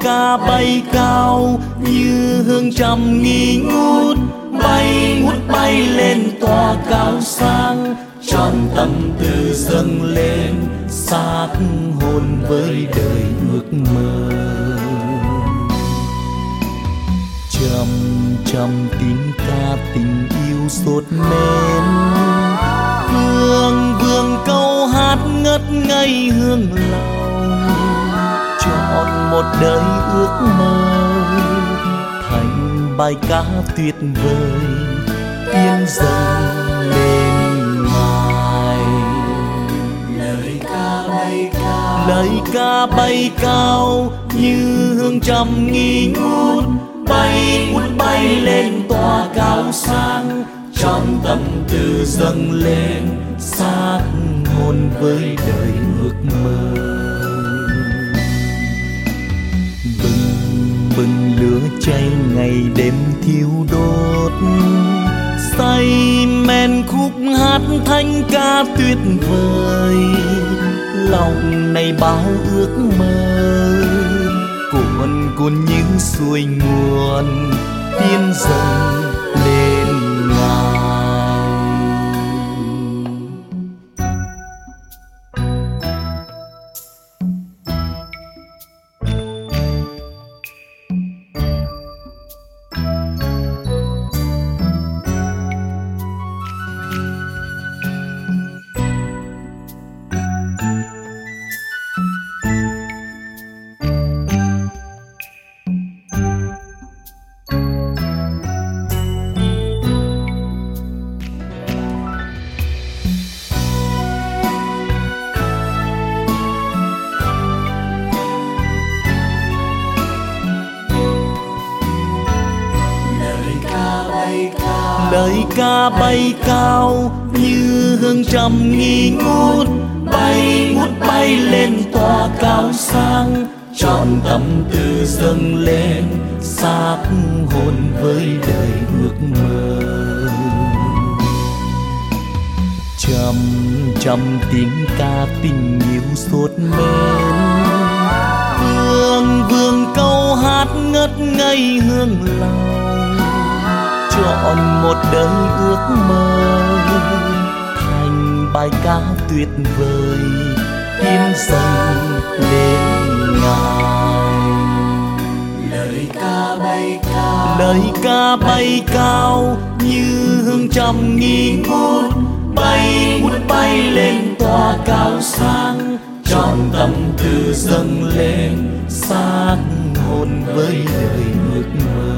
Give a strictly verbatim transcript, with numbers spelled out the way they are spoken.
ca bay cao như hương trầm nghi ngút, bay ngút bay lên tỏa cao sang, trọn tâm tư dâng lên xác hồn với đời ước mơ. Trầm trầm tiếng ca tình yêu sốt nén, vương vương câu hát ngất ngây hương lòng, trọn một đời ước mơ thành bài ca tuyệt vời tiếng dâng lên ngài. Lời ca bay cao, lời ca bay cao như hương trầm nghi ngút, bay ngút bay lên tỏa cao sang, trọn tâm tư dâng lên xác hồn với đời ước mơ. Bừng bừng lửa cháy ngày đêm thiêu đốt, say men khúc hát thanh ca tuyệt vời, lòng này bao ước mơ cuồn cuộn như suối nguồn tiên dâng lên ngài. Lời ca bay cao như hương trầm nghi ngút, bay ngút bay lên tỏa cao sang, trọn tâm tư dâng lên xác hồn với đời ước mơ. Trầm trầm tiếng ca tình yêu sốt men, vương vương câu hát ngất ngây hương lòng, trọn một đời ước mơ thành bài ca tuyệt vời tiếng dâng lên ngài. Lời ca bay cao, lời ca bay cao như hương trầm nghi ngút, bay ngút bay lên tỏa cao sang, trọn tâm tư dâng lên xác hồn với đời ước mơ.